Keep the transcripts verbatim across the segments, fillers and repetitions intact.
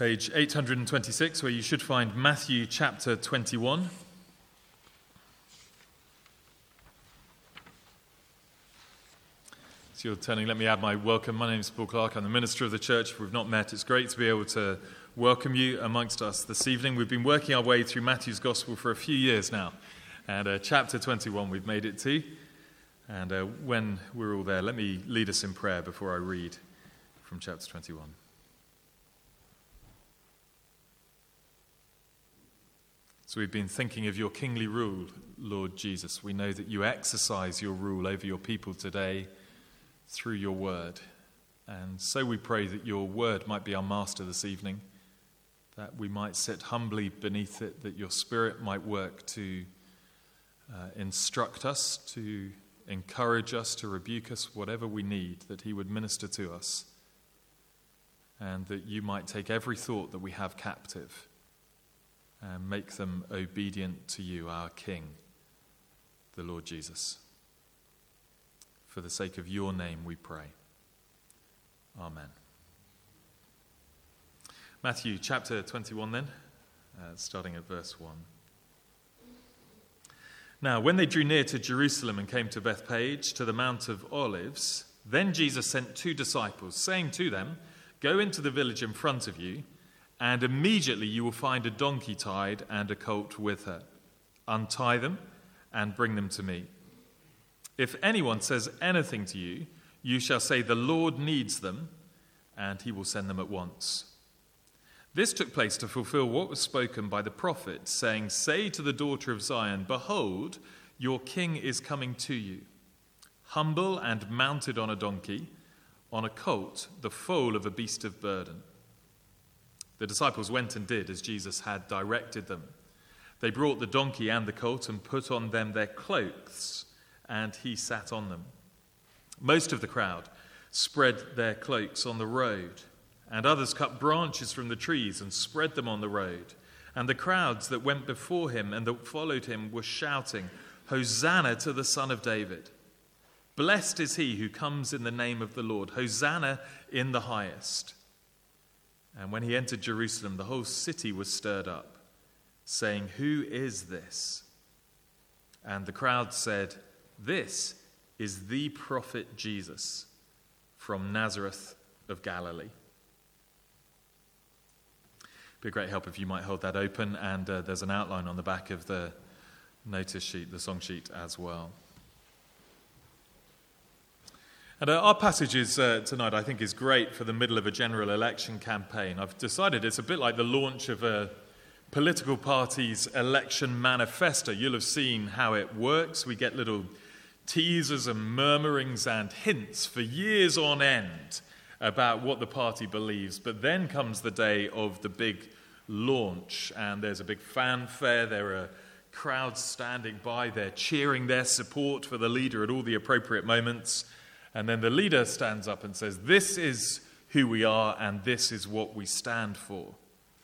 page eight hundred twenty-six, where you should find Matthew chapter twenty-one. So you're turning, let me add my welcome. My name is Paul Clark. I'm the minister of the church. If we've not met, it's great to be able to welcome you amongst us this evening. We've been working our way through Matthew's Gospel for a few years now, and uh, chapter twenty-one we've made it to. And uh, when we're all there, let me lead us in prayer before I read from chapter twenty-one. So we've been thinking of your kingly rule, Lord Jesus. We know that you exercise your rule over your people today through your word. And so we pray that your word might be our master this evening, that we might sit humbly beneath it, that your spirit might work to uh, instruct us, to encourage us, to rebuke us, whatever we need, that he would minister to us, and that you might take every thought that we have captive and make them obedient to you, our King, the Lord Jesus. For the sake of your name we pray. Amen. Matthew chapter twenty-one then, uh, starting at verse one. Now, when they drew near to Jerusalem and came to Bethphage, to the Mount of Olives, then Jesus sent two disciples, saying to them, "Go into the village in front of you, and immediately you will find a donkey tied and a colt with her. Untie them and bring them to me. If anyone says anything to you, you shall say, 'The Lord needs them,' and he will send them at once." This took place to fulfill what was spoken by the prophet, saying, "Say to the daughter of Zion, behold, your king is coming to you, humble and mounted on a donkey, on a colt, the foal of a beast of burden." The disciples went and did as Jesus had directed them. They brought the donkey and the colt and put on them their cloaks, and he sat on them. Most of the crowd spread their cloaks on the road, and others cut branches from the trees and spread them on the road. And the crowds that went before him and that followed him were shouting, "Hosanna to the Son of David. Blessed is he who comes in the name of the Lord. Hosanna in the highest." And when he entered Jerusalem, the whole city was stirred up, saying, "Who is this?" And the crowd said, "This is the prophet Jesus from Nazareth of Galilee." It'd be a great help if you might hold that open, and uh, there's an outline on the back of the notice sheet, the song sheet as well. And uh, our passage is, uh, tonight, I think, is great for the middle of a general election campaign. I've decided it's a bit like the launch of a political party's election manifesto. You'll have seen how it works. We get little teasers and murmurings and hints for years on end about what the party believes. But then comes the day of the big launch, and there's a big fanfare. There are crowds standing by. They're cheering their support for the leader at all the appropriate moments. And then the leader stands up and says, "This is who we are, and this is what we stand for."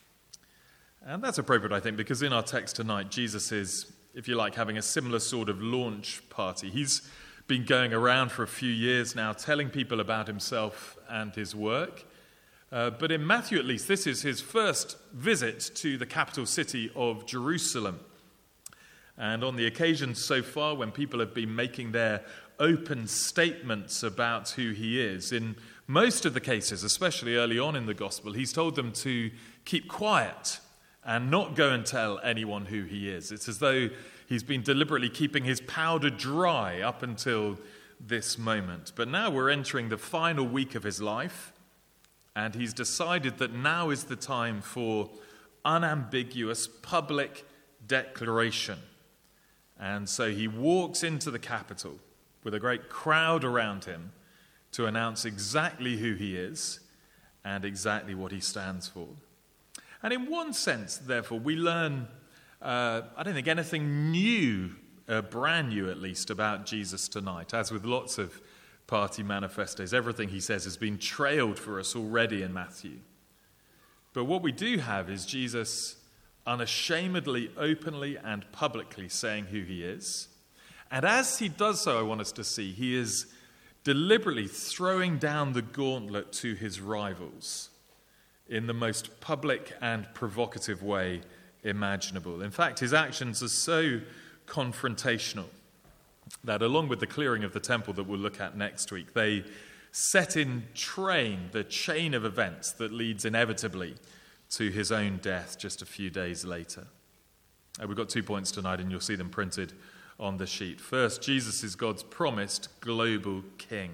And that's appropriate, I think, because in our text tonight, Jesus is, if you like, having a similar sort of launch party. He's been going around for a few years now, telling people about himself and his work. Uh, but in Matthew, at least, this is his first visit to the capital city of Jerusalem. And on the occasions so far when people have been making their open statements about who he is, in most of the cases, especially early on in the gospel, he's told them to keep quiet and not go and tell anyone who he is. It's as though he's been deliberately keeping his powder dry up until this moment. But now we're entering the final week of his life, and he's decided that now is the time for unambiguous public declaration. And so he walks into the capital with a great crowd around him to announce exactly who he is and exactly what he stands for. And in one sense, therefore, we learn, uh, I don't think anything new, uh, brand new at least, about Jesus tonight. As with lots of party manifestos, everything he says has been trailed for us already in Matthew. But what we do have is Jesus unashamedly, openly, and publicly saying who he is. And as he does so, I want us to see, he is deliberately throwing down the gauntlet to his rivals. in the most public and provocative way imaginable. In fact, his actions are so confrontational that along with the clearing of the temple that we'll look at next week, they set in train the chain of events that leads inevitably to his own death just a few days later. Uh, we've got two points tonight, and you'll see them printed on the sheet. First, Jesus is God's promised global king.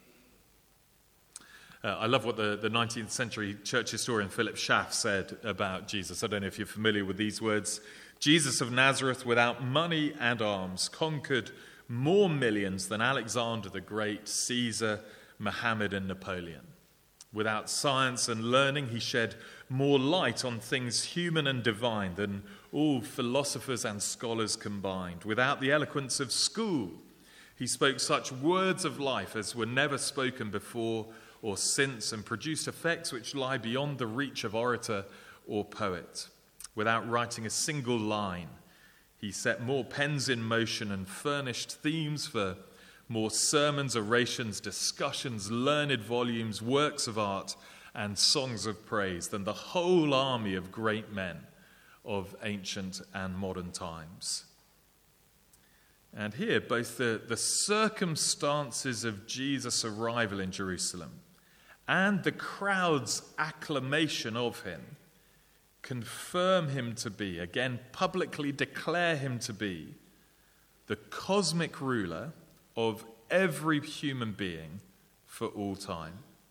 Uh, I love what the, the nineteenth century church historian Philip Schaff said about Jesus. I don't know if you're familiar with these words. Jesus of Nazareth, without money and arms, conquered more millions than Alexander the Great, Caesar, Muhammad, and Napoleon. Without science and learning, he shed more light on things human and divine than all philosophers and scholars combined. Without the eloquence of school, he spoke such words of life as were never spoken before or since, and produced effects which lie beyond the reach of orator or poet. Without writing a single line, he set more pens in motion and furnished themes for more sermons, orations, discussions, learned volumes, works of art, and songs of praise than the whole army of great men of ancient and modern times. And here, both the, the circumstances of Jesus' arrival in Jerusalem and the crowd's acclamation of him confirm him to be, again, publicly declare him to be, the cosmic ruler of every human being for all time.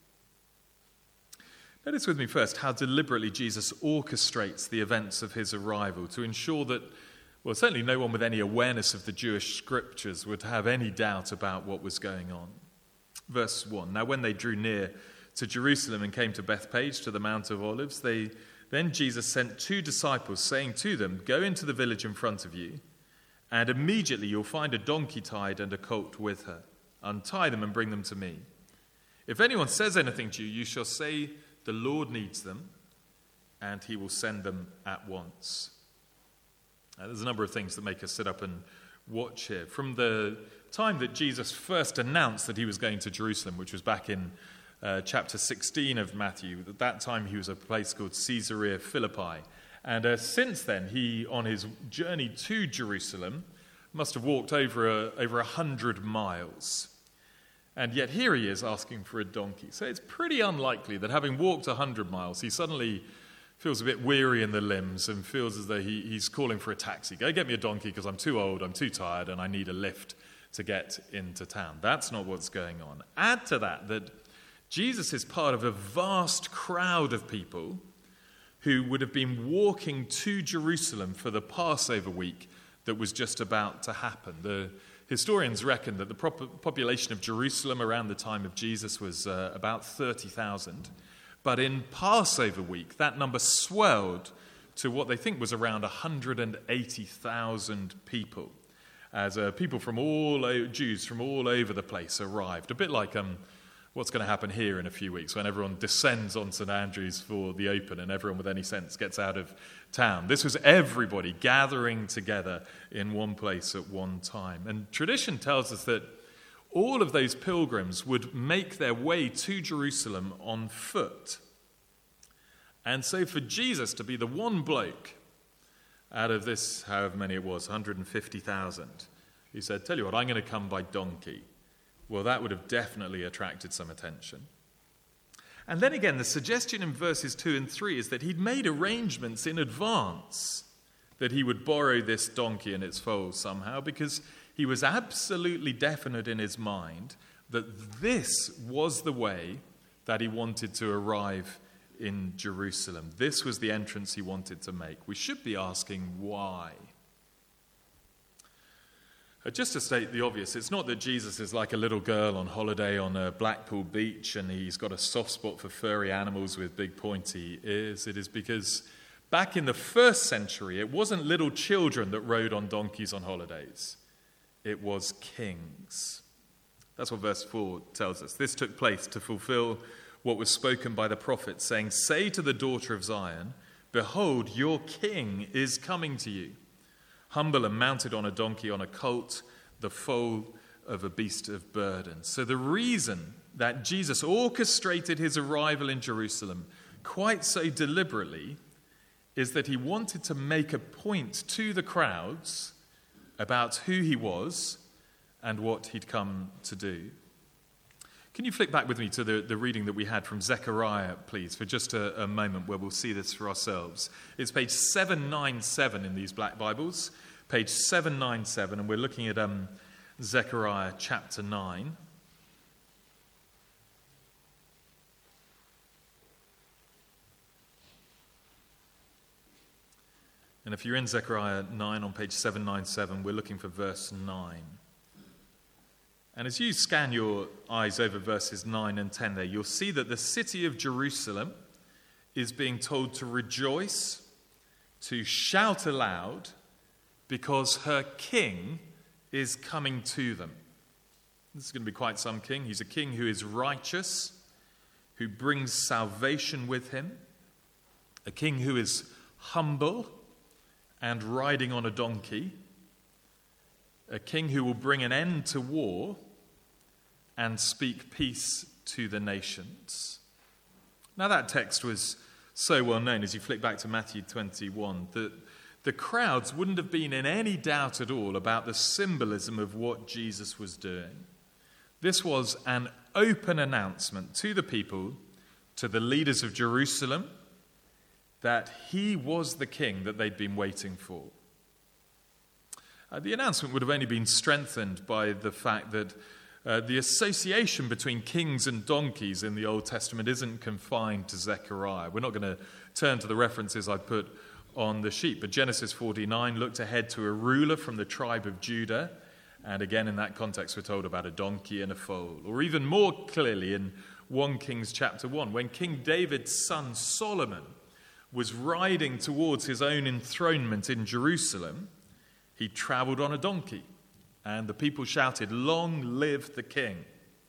Notice with me first how deliberately Jesus orchestrates the events of his arrival to ensure that, well, certainly no one with any awareness of the Jewish scriptures would have any doubt about what was going on. Verse one, now when they drew near to Jerusalem and came to Bethphage, to the Mount of Olives, they then Jesus sent two disciples, saying to them, go into the village in front of you, and immediately you'll find a donkey tied and a colt with her. Untie them and bring them to me. If anyone says anything to you, you shall say, the Lord needs them, and he will send them at once. Now, there's a number of things that make us sit up and watch here. From the time that Jesus first announced that he was going to Jerusalem, which was back in uh, chapter sixteen of Matthew, at that time he was at a place called Caesarea Philippi. And uh, since then, he, on his journey to Jerusalem, must have walked over a, over a hundred miles. And yet here he is asking for a donkey. So it's pretty unlikely that having walked a hundred miles, he suddenly feels a bit weary in the limbs and feels as though he, he's calling for a taxi. Go get me a donkey because I'm too old, I'm too tired, and I need a lift to get into town. That's not what's going on. Add to that that Jesus is part of a vast crowd of people who would have been walking to Jerusalem for the Passover week that was just about to happen. The historians reckon that the prop- population of Jerusalem around the time of Jesus was uh, about thirty thousand. But in Passover week, that number swelled to what they think was around one hundred eighty thousand people, as uh, people from all o- Jews from all over the place arrived. A bit like um, what's going to happen here in a few weeks when everyone descends on St Andrews for the Open and everyone with any sense gets out of town. This was everybody gathering together in one place at one time. And tradition tells us that all of those pilgrims would make their way to Jerusalem on foot. And so for Jesus to be the one bloke out of this, however many it was, one hundred fifty thousand, he said, tell you what, I'm going to come by donkey. Well, that would have definitely attracted some attention. And then again, the suggestion in verses two and three is that he'd made arrangements in advance that he would borrow this donkey and its foals somehow, because he was absolutely definite in his mind that this was the way that he wanted to arrive in Jerusalem. This was the entrance he wanted to make. We should be asking why. Uh, just to state the obvious, it's not that Jesus is like a little girl on holiday on a Blackpool beach and he's got a soft spot for furry animals with big pointy ears. It is because back in the first century, it wasn't little children that rode on donkeys on holidays. It was kings. That's what verse four tells us. This took place to fulfill what was spoken by the prophet, saying, say to the daughter of Zion, behold, your king is coming to you, humble and mounted on a donkey, on a colt, the foal of a beast of burden. So the reason that Jesus orchestrated his arrival in Jerusalem quite so deliberately, is that he wanted to make a point to the crowds about who he was and what he'd come to do. Can you flick back with me to the, the reading that we had from Zechariah, please, for just a, a moment where we'll see this for ourselves. It's page seven ninety-seven in these black Bibles, page seven ninety-seven, and we're looking at um, Zechariah chapter nine. And if you're in Zechariah nine on page seven ninety-seven, we're looking for verse nine. And as you scan your eyes over verses nine and ten there, you'll see that the city of Jerusalem is being told to rejoice, to shout aloud, because her king is coming to them. This is going to be quite some king. He's a king who is righteous, who brings salvation with him, a king who is humble and riding on a donkey, a king who will bring an end to war and speak peace to the nations. Now that text was so well known as you flick back to Matthew twenty-one that the crowds wouldn't have been in any doubt at all about the symbolism of what Jesus was doing. This was an open announcement to the people, to the leaders of Jerusalem, that he was the king that they'd been waiting for. Uh, the announcement would have only been strengthened by the fact that uh, the association between kings and donkeys in the Old Testament isn't confined to Zechariah. We're not going to turn to the references I put on the sheet, but Genesis forty-nine looked ahead to a ruler from the tribe of Judah, and again in that context we're told about a donkey and a foal. Or even more clearly in First Kings chapter one, when King David's son Solomon was riding towards his own enthronement in Jerusalem, he travelled on a donkey, and the people shouted, "Long live the king."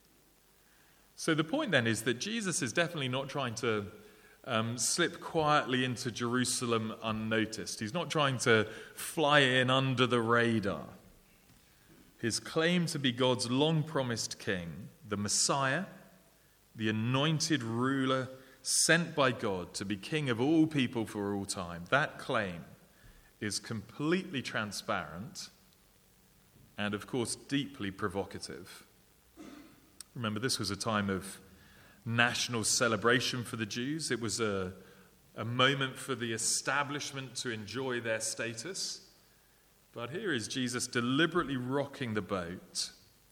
So the point then is that Jesus is definitely not trying to um, slip quietly into Jerusalem unnoticed. He's not trying to fly in under the radar. His claim to be God's long-promised king, the Messiah, the anointed ruler sent by God to be king of all people for all time, that claim is completely transparent and, of course, deeply provocative. Remember, this was a time of national celebration for the Jews. It was a, a moment for the establishment to enjoy their status. But here is Jesus deliberately rocking the boat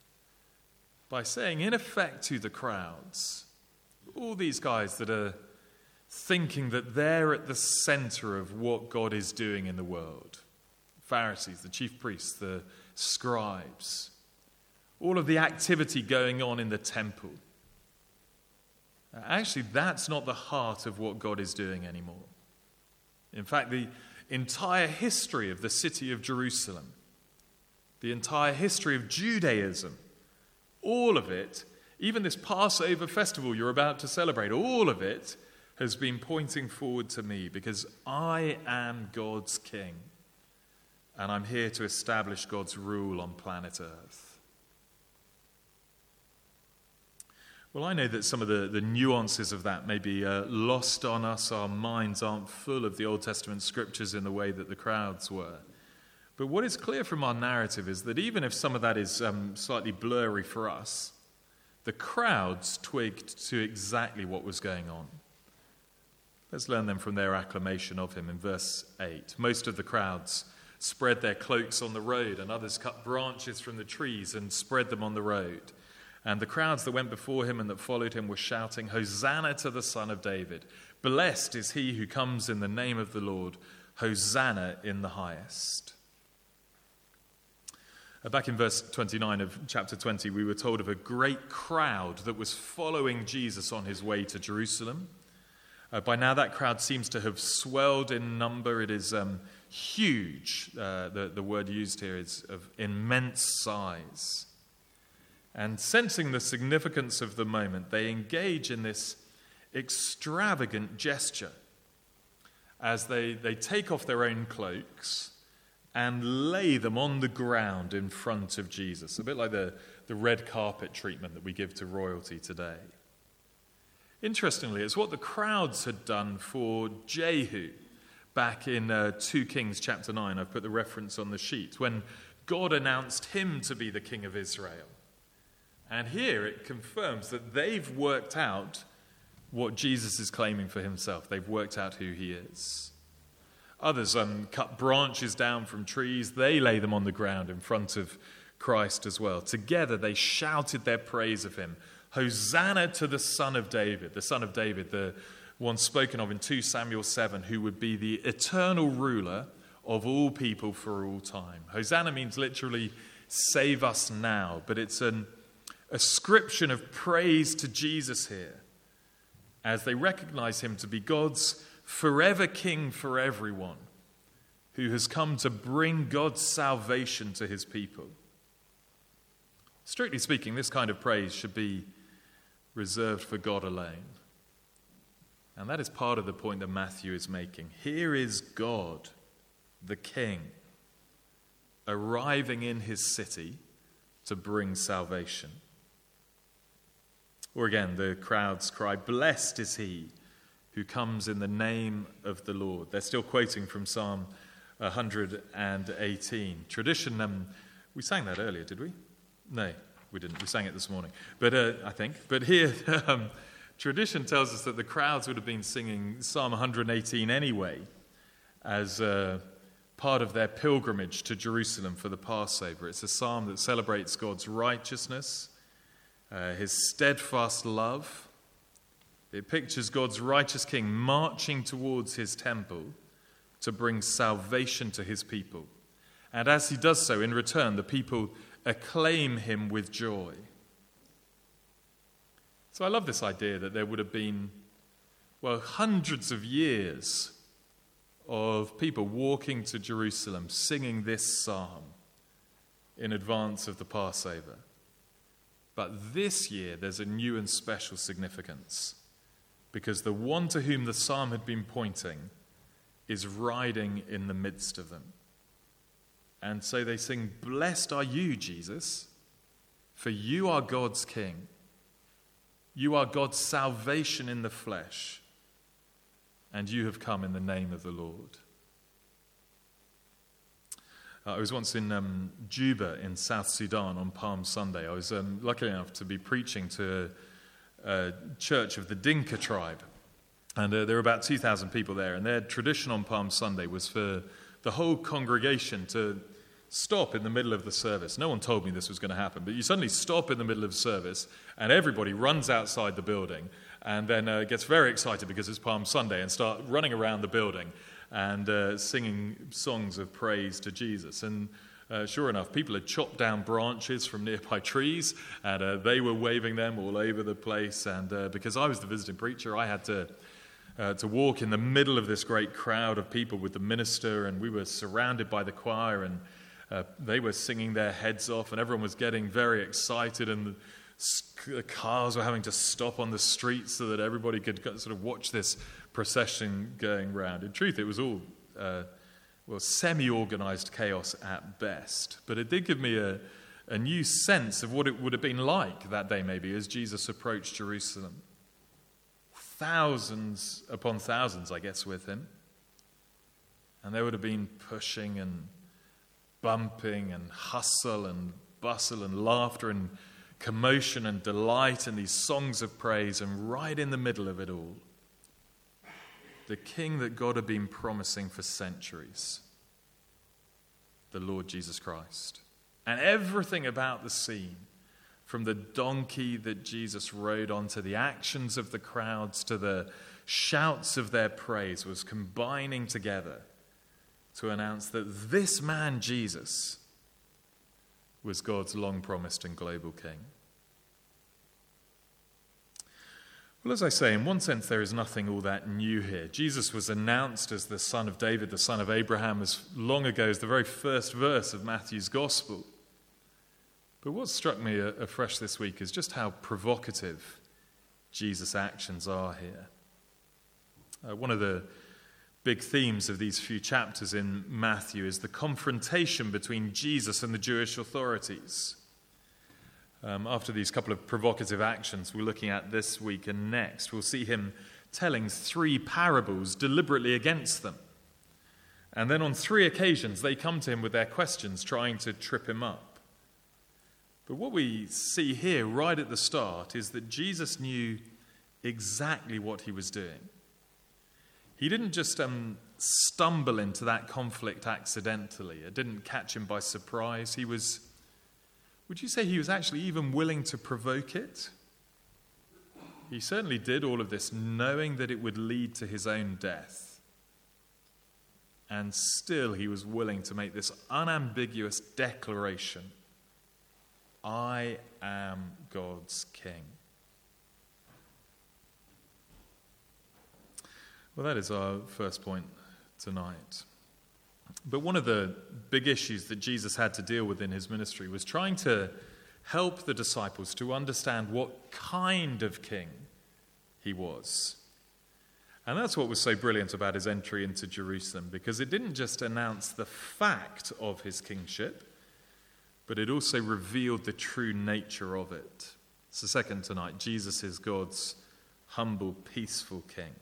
by saying, in effect, to the crowds, all these guys that are thinking that they're at the center of what God is doing in the world, Pharisees, the chief priests, the scribes, all of the activity going on in the temple. Actually, that's not the heart of what God is doing anymore. In fact, the entire history of the city of Jerusalem, the entire history of Judaism, all of it, even this Passover festival you're about to celebrate, all of it has been pointing forward to me because I am God's king and I'm here to establish God's rule on planet Earth. Well, I know that some of the, the nuances of that may be uh, lost on us. Our minds aren't full of the Old Testament scriptures in the way that the crowds were. But what is clear from our narrative is that even if some of that is um, slightly blurry for us, the crowds twigged to exactly what was going on. Let's learn them from their acclamation of him in verse eight. Most of the crowds spread their cloaks on the road, and others cut branches from the trees and spread them on the road. And the crowds that went before him and that followed him were shouting, "Hosanna to the Son of David. Blessed is he who comes in the name of the Lord. Hosanna in the highest." Back in verse twenty-nine of chapter twenty, we were told of a great crowd that was following Jesus on his way to Jerusalem. Uh, by now, that crowd seems to have swelled in number. It is um, huge. Uh, the, the word used here is of immense size. And sensing the significance of the moment, they engage in this extravagant gesture as they, they take off their own cloaks and lay them on the ground in front of Jesus, a bit like the, the red carpet treatment that we give to royalty today. Interestingly, it's what the crowds had done for Jehu back in uh, two Kings chapter nine. I've put the reference on the sheet, when God announced him to be the king of Israel. And here it confirms that they've worked out what Jesus is claiming for himself. They've worked out who he is. Others um, cut branches down from trees. They lay them on the ground in front of Christ as well. Together they shouted their praise of him. Hosanna to the Son of David, the Son of David, the one spoken of in two Samuel seven, who would be the eternal ruler of all people for all time. Hosanna means literally save us now, but it's an ascription of praise to Jesus here as they recognize him to be God's forever king for everyone, who has come to bring God's salvation to his people. Strictly speaking, this kind of praise should be reserved for God alone. And that is part of the point that Matthew is making. Here is God, the King, arriving in his city to bring salvation. Or again, the crowds cry, "Blessed is he who comes in the name of the Lord." They're still quoting from Psalm one hundred eighteen. Tradition, um, we sang that earlier, did we? No, we didn't. We sang it this morning, but uh, I think. But here, um, tradition tells us that the crowds would have been singing Psalm one hundred eighteen anyway, as uh, part of their pilgrimage to Jerusalem for the Passover. It's a psalm that celebrates God's righteousness, uh, his steadfast love. It pictures God's righteous king marching towards his temple to bring salvation to his people. And as he does so, in return, the people acclaim him with joy. So I love this idea that there would have been, well, hundreds of years of people walking to Jerusalem singing this psalm in advance of the Passover. But this year there's a new and special significance, because the one to whom the psalm had been pointing is riding in the midst of them. And so they sing, "Blessed are you, Jesus, for you are God's King. You are God's salvation in the flesh, and you have come in the name of the Lord." Uh, I was once in um, Juba in South Sudan on Palm Sunday. I was um, lucky enough to be preaching to a, a church of the Dinka tribe. And uh, there were about two thousand people there. And their tradition on Palm Sunday was for the whole congregation to stop in the middle of the service. No one told me this was going to happen, but you suddenly stop in the middle of the service and everybody runs outside the building and then uh, gets very excited because it's Palm Sunday and start running around the building and uh, singing songs of praise to Jesus. And uh, sure enough, people had chopped down branches from nearby trees, and uh, they were waving them all over the place. And uh, because I was the visiting preacher, I had to uh, to walk in the middle of this great crowd of people with the minister, and we were surrounded by the choir, and uh, they were singing their heads off, and everyone was getting very excited, and the cars were having to stop on the street so that everybody could sort of watch this procession going round. In truth, it was all, uh, well, semi-organized chaos at best. But it did give me a, a new sense of what it would have been like that day, maybe, as Jesus approached Jerusalem. Thousands upon thousands, I guess, with him. And there would have been pushing and bumping and hustle and bustle and laughter and commotion and delight and these songs of praise, and right in the middle of it all, the king that God had been promising for centuries, the Lord Jesus Christ. And everything about the scene, from the donkey that Jesus rode on to the actions of the crowds to the shouts of their praise, was combining together to announce that this man, Jesus, was God's long-promised and global king. Well, as I say, in one sense, there is nothing all that new here. Jesus was announced as the son of David, the son of Abraham, as long ago as the very first verse of Matthew's Gospel. But what struck me afresh this week is just how provocative Jesus' actions are here. Uh, one of the big themes of these few chapters in Matthew is the confrontation between Jesus and the Jewish authorities. Um, after these couple of provocative actions we're looking at this week and next, we'll see him telling three parables deliberately against them. And then on three occasions, they come to him with their questions, trying to trip him up. But what we see here right at the start is that Jesus knew exactly what he was doing. He didn't just um, stumble into that conflict accidentally. It didn't catch him by surprise. He was, would you say he was actually even willing to provoke it? He certainly did all of this knowing that it would lead to his own death. And still he was willing to make this unambiguous declaration: I am God's king. Well, that is our first point tonight. But one of the big issues that Jesus had to deal with in his ministry was trying to help the disciples to understand what kind of king he was. And that's what was so brilliant about his entry into Jerusalem, because it didn't just announce the fact of his kingship, but it also revealed the true nature of it. It's the second tonight. Jesus is God's humble, peaceful king.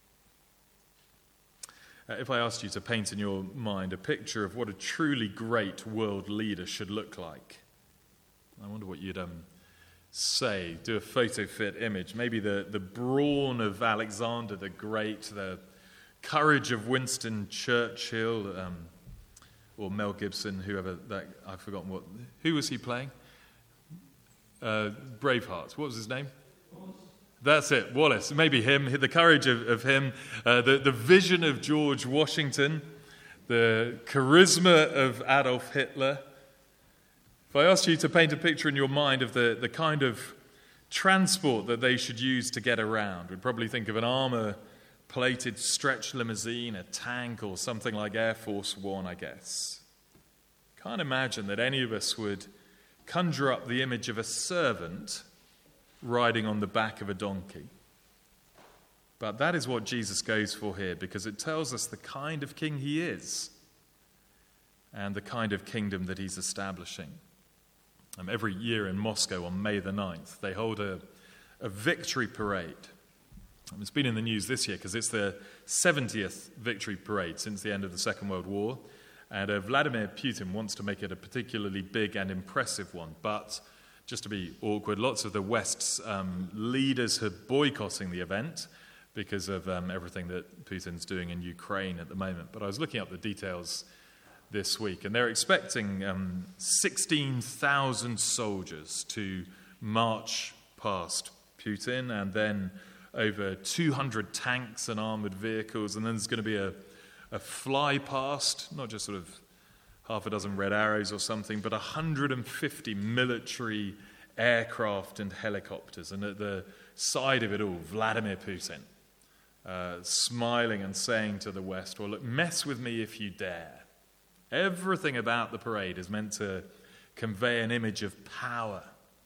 Uh, if I asked you to paint in your mind a picture of what a truly great world leader should look like, I wonder what you'd um, say. Do a photo fit image. Maybe the, the brawn of Alexander the Great, the courage of Winston Churchill, um, or Mel Gibson, whoever that, I've forgotten what, who was he playing? Uh, Braveheart. What was his name? That's it, Wallace. Maybe him, the courage of, of him, uh, the, the vision of George Washington, the charisma of Adolf Hitler. If I asked you to paint a picture in your mind of the, the kind of transport that they should use to get around, we'd probably think of an armor-plated stretch limousine, a tank, or something like Air Force One, I guess. Can't imagine that any of us would conjure up the image of a servant riding on the back of a donkey. But that is what Jesus goes for here, because it tells us the kind of king he is and the kind of kingdom that he's establishing. Um, every year in Moscow on May the ninth, they hold a, a victory parade. Um, it's been in the news this year because it's the seventieth victory parade since the end of the Second World War. And uh, Vladimir Putin wants to make it a particularly big and impressive one. But just to be awkward, lots of the West's um, leaders are boycotting the event because of um, everything that Putin's doing in Ukraine at the moment. But I was looking up the details this week, and they're expecting um, sixteen thousand soldiers to march past Putin, and then over two hundred tanks and armoured vehicles, and then there's going to be a, a fly past, not just sort of half a dozen red arrows or something, but one hundred fifty military aircraft and helicopters. And at the side of it all, Vladimir Putin, uh, smiling and saying to the West, well, look, mess with me if you dare. Everything about the parade is meant to convey an image of power.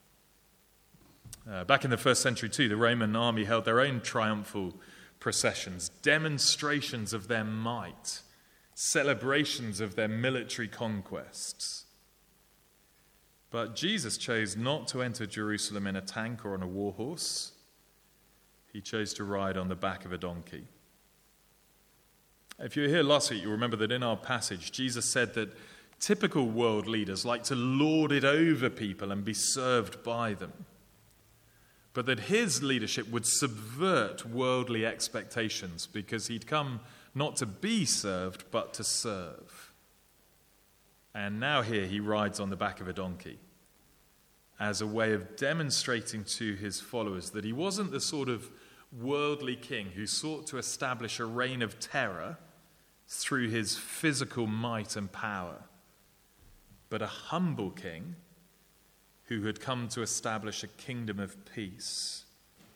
Uh, back in the first century too, the Roman army held their own triumphal processions, demonstrations of their might, celebrations of their military conquests. But Jesus chose not to enter Jerusalem in a tank or on a war horse. He chose to ride on the back of a donkey. If you were here last week, you'll remember that in our passage, Jesus said that typical world leaders like to lord it over people and be served by them, but that his leadership would subvert worldly expectations because he'd come not to be served, but to serve. And now here he rides on the back of a donkey as a way of demonstrating to his followers that he wasn't the sort of worldly king who sought to establish a reign of terror through his physical might and power, but a humble king who had come to establish a kingdom of peace.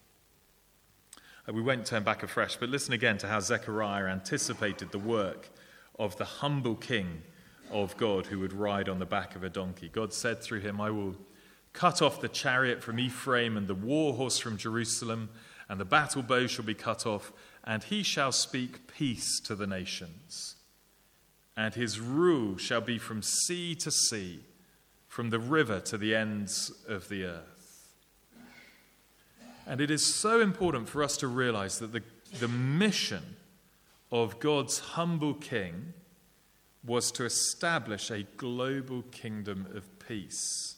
We won't turn back afresh, but listen again to how Zechariah anticipated the work of the humble king of God who would ride on the back of a donkey. God said through him, I will cut off the chariot from Ephraim and the war horse from Jerusalem, and the battle bow shall be cut off, and he shall speak peace to the nations. And his rule shall be from sea to sea, from the river to the ends of the earth. And it is so important for us to realize that the, the mission of God's humble king was to establish a global kingdom of peace.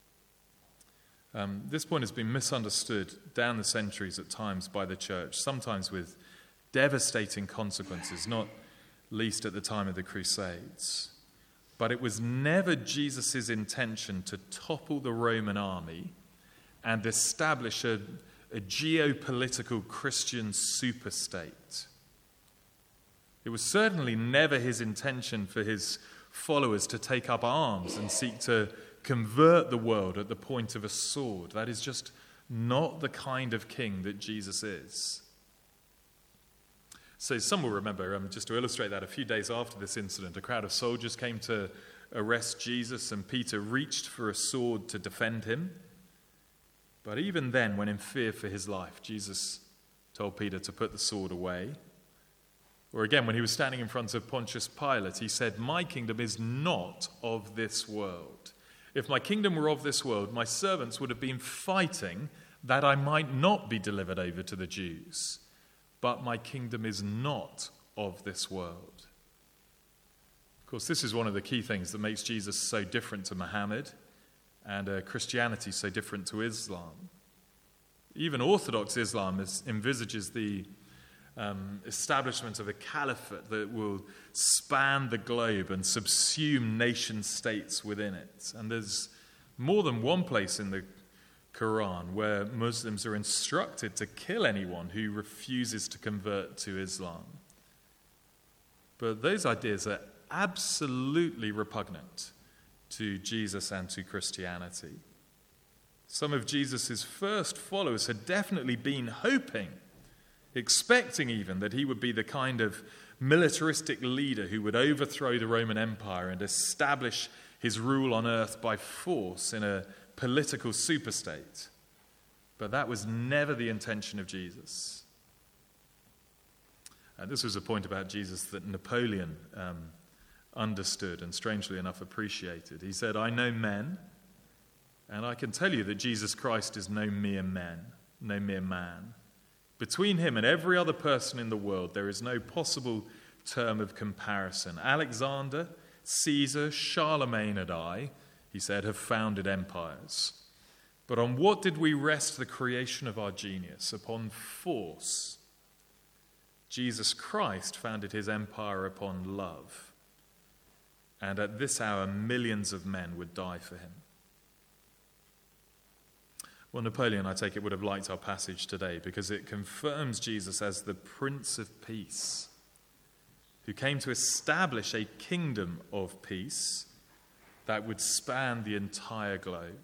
Um, this point has been misunderstood down the centuries at times by the church, sometimes with devastating consequences, not least at the time of the Crusades. But it was never Jesus' intention to topple the Roman army and establish a, a geopolitical Christian superstate. It was certainly never his intention for his followers to take up arms and seek to convert the world at the point of a sword. That is just not the kind of king that Jesus is. So some will remember, um, just to illustrate that, a few days after this incident, a crowd of soldiers came to arrest Jesus, and Peter reached for a sword to defend him. But even then, when in fear for his life, Jesus told Peter to put the sword away. Or again, when he was standing in front of Pontius Pilate, he said, "My kingdom is not of this world. If my kingdom were of this world, my servants would have been fighting that I might not be delivered over to the Jews. But my kingdom is not of this world." Of course, this is one of the key things that makes Jesus so different to Muhammad and uh, Christianity so different to Islam. Even Orthodox Islam is, envisages the um, establishment of a caliphate that will span the globe and subsume nation states within it. And there's more than one place in the Quran where Muslims are instructed to kill anyone who refuses to convert to Islam. But those ideas are absolutely repugnant to Jesus and to Christianity. Some of Jesus' first followers had definitely been hoping, expecting even, that he would be the kind of militaristic leader who would overthrow the Roman Empire and establish his rule on earth by force in a political superstate. But that was never the intention of Jesus. Uh, this was a point about Jesus that Napoleon um, understood and, strangely enough, appreciated. He said, "I know men, and I can tell you that Jesus Christ is no mere man, no mere man. Between him and every other person in the world, there is no possible term of comparison. Alexander, Caesar, Charlemagne, and I," he said, "have founded empires. But on what did we rest the creation of our genius? Upon force. Jesus Christ founded his empire upon love. And at this hour, millions of men would die for him." Well, Napoleon, I take it, would have liked our passage today because it confirms Jesus as the Prince of Peace, who came to establish a kingdom of peace that would span the entire globe.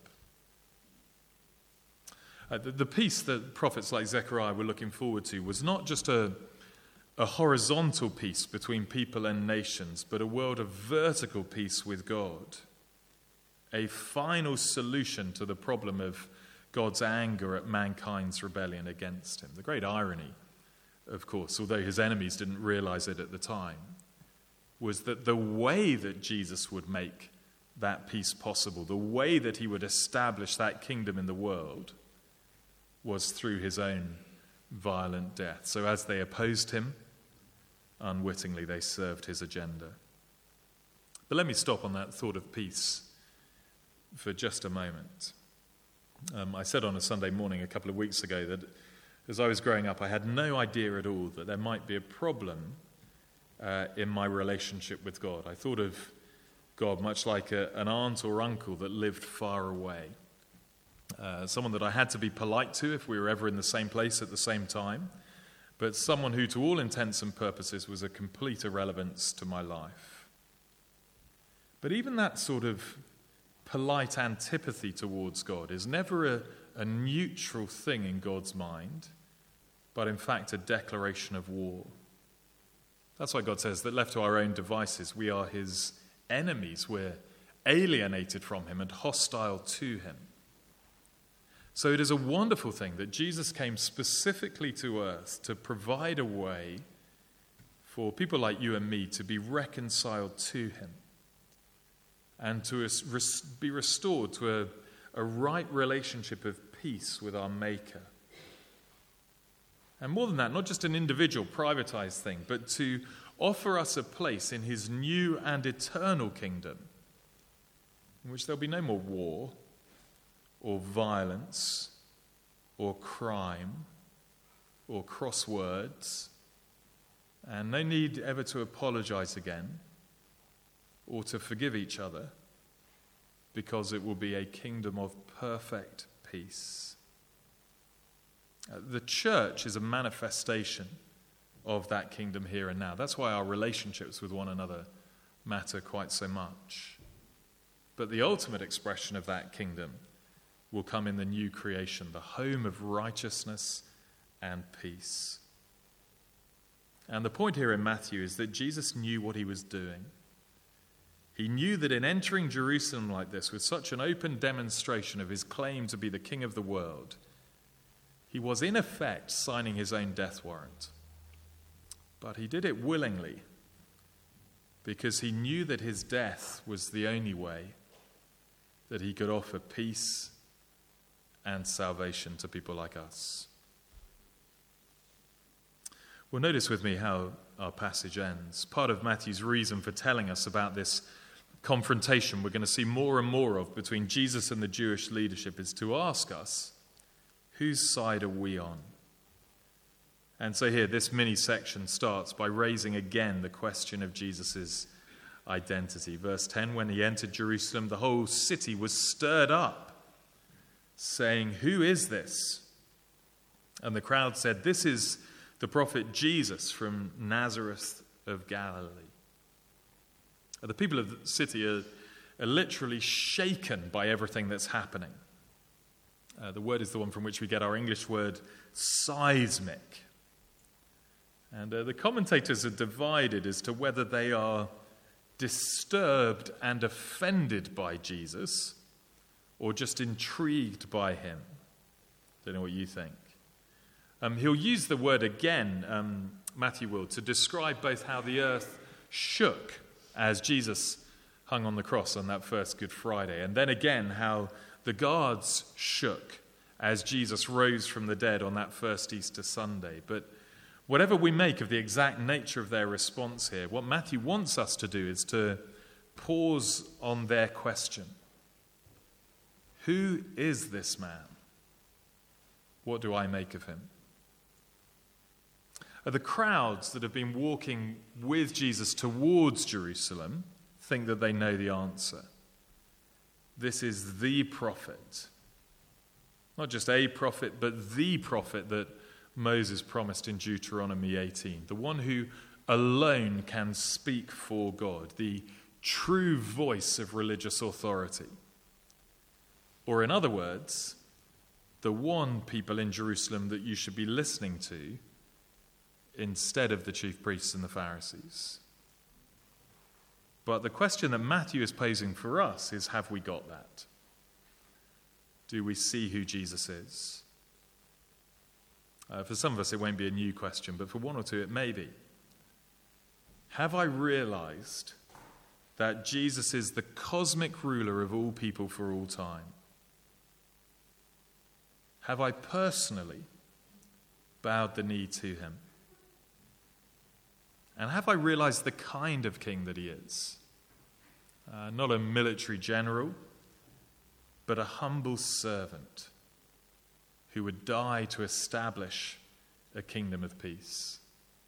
Uh, the, the peace that prophets like Zechariah were looking forward to was not just a, a horizontal peace between people and nations, but a world of vertical peace with God, a final solution to the problem of God's anger at mankind's rebellion against him. The great irony, of course, although his enemies didn't realize it at the time, was that the way that Jesus would make that peace possible, the way that he would establish that kingdom in the world, was through his own violent death. So as they opposed him, unwittingly they served his agenda. But let me stop on that thought of peace for just a moment. Um, I said on a Sunday morning a couple of weeks ago that as I was growing up, I had no idea at all that there might be a problem uh, in my relationship with God. I thought of God much like a, an aunt or uncle that lived far away, uh, someone that I had to be polite to if we were ever in the same place at the same time, but someone who, to all intents and purposes, was a complete irrelevance to my life. But even that sort of polite antipathy towards God is never a, a neutral thing in God's mind, but in fact a declaration of war. That's why God says that left to our own devices, we are his enemies. We're alienated from him and hostile to him. So it is a wonderful thing that Jesus came specifically to earth to provide a way for people like you and me to be reconciled to him. and to res- be restored to a, a right relationship of peace with our Maker. And more than that, not just an individual, privatized thing, but to offer us a place in his new and eternal kingdom, in which there'll be no more war, or violence, or crime, or crosswords, and no need ever to apologize again, or to forgive each other, because it will be a kingdom of perfect peace. Uh, the church is a manifestation of that kingdom here and now. That's why our relationships with one another matter quite so much. But the ultimate expression of that kingdom will come in the new creation, the home of righteousness and peace. And the point here in Matthew is that Jesus knew what he was doing. He knew that in entering Jerusalem like this, with such an open demonstration of his claim to be the king of the world, he was in effect signing his own death warrant. But he did it willingly, because he knew that his death was the only way that he could offer peace and salvation to people like us. Well, notice with me how our passage ends. Part of Matthew's reason for telling us about this confrontation we're going to see more and more of between Jesus and the Jewish leadership is to ask us, whose side are we on? And so here, this mini section starts by raising again the question of Jesus' identity. Verse ten, when he entered Jerusalem, the whole city was stirred up, saying, "Who is this?" And the crowd said, "This is the prophet Jesus from Nazareth of Galilee." The people of the city are, are literally shaken by everything that's happening. Uh, the word is the one from which we get our English word seismic. And uh, the commentators are divided as to whether they are disturbed and offended by Jesus or just intrigued by him. Don't know what you think. Um, he'll use the word again, um, Matthew will, to describe both how the earth shook as Jesus hung on the cross on that first Good Friday, and then again how the guards shook as Jesus rose from the dead on that first Easter Sunday. But whatever we make of the exact nature of their response here, what Matthew wants us to do is to pause on their question. Who is this man? What do I make of him? The crowds that have been walking with Jesus towards Jerusalem think that they know the answer. This is the prophet. Not just a prophet, but the prophet that Moses promised in Deuteronomy eighteen. The one who alone can speak for God. The true voice of religious authority. Or in other words, the one people in Jerusalem that you should be listening to instead of the chief priests and the Pharisees. But the question that Matthew is posing for us is, have we got that? Do we see who Jesus is? Uh, for some of us, it won't be a new question, but for one or two, it may be. Have I realized that Jesus is the cosmic ruler of all people for all time? Have I personally bowed the knee to him? And have I realized the kind of king that he is? Uh, not a military general, but a humble servant who would die to establish a kingdom of peace.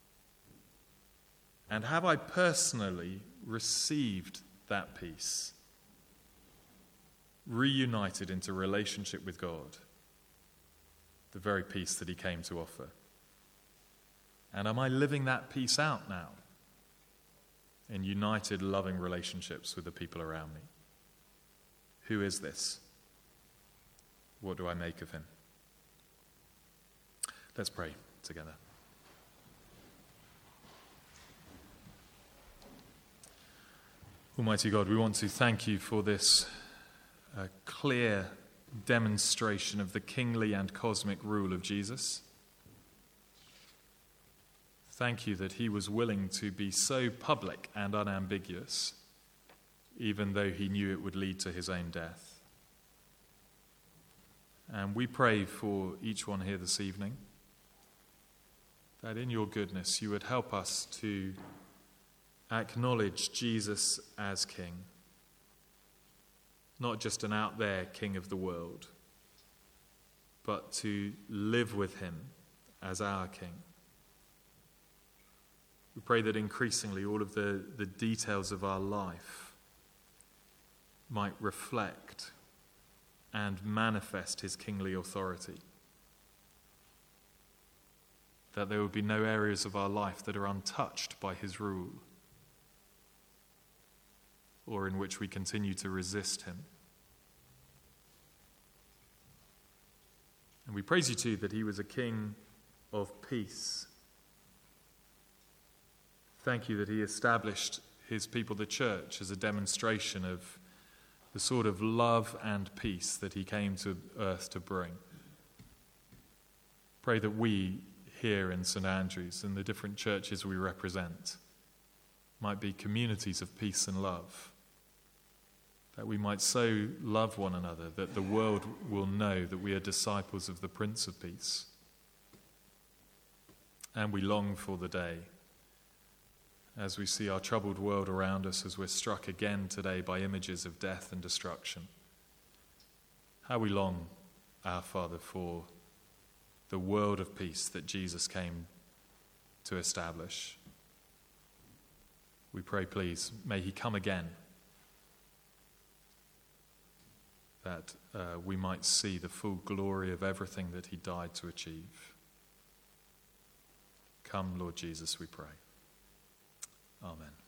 And have I personally received that peace, reunited into relationship with God, the very peace that he came to offer? And am I living that peace out now in united, loving relationships with the people around me? Who is this? What do I make of him? Let's pray together. Almighty God, we want to thank you for this uh, clear demonstration of the kingly and cosmic rule of Jesus. Thank you that he was willing to be so public and unambiguous even though he knew it would lead to his own death. And we pray for each one here this evening that in your goodness you would help us to acknowledge Jesus as King, not just an out there King of the world, but to live with him as our King. We pray that increasingly all of the, the details of our life might reflect and manifest his kingly authority. That there would be no areas of our life that are untouched by his rule, or in which we continue to resist him. And we praise you too that he was a king of peace. Thank you that he established his people, the church, as a demonstration of the sort of love and peace that he came to earth to bring. Pray that we here in St Andrews and the different churches we represent might be communities of peace and love, that we might so love one another that the world will know that we are disciples of the Prince of Peace. And we long for the day, as we see our troubled world around us, as we're struck again today by images of death and destruction. How we long, our Father, for the world of peace that Jesus came to establish. We pray, please, may he come again, that uh, we might see the full glory of everything that he died to achieve. Come, Lord Jesus, we pray. Amen.